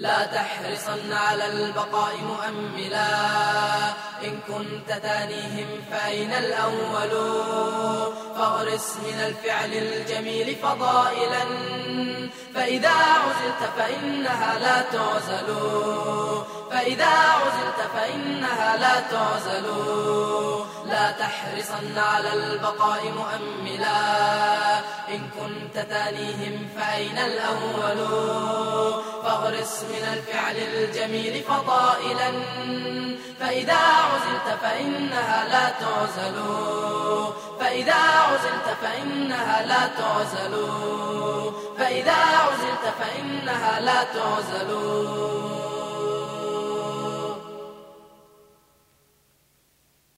لا تحرصن على البقاء مؤملا، إن كنت تانيهم فأين الأول؟ فاغرس من الفعل الجميل فضائلا، فإذا عزلت فإنها لا تعزل، فإذا عزلت فإنها لا تعزل. لا تحرصن على البقاء مؤملا، إن كنت تانيهم فأين الأول؟ فاغرس من الفعل الجميل فضائلا، فإذا عزلت فإنها لا تعزل، فإذا عزلت فإنها لا تعزل، فإذا عزلت فإنها لا تعزل.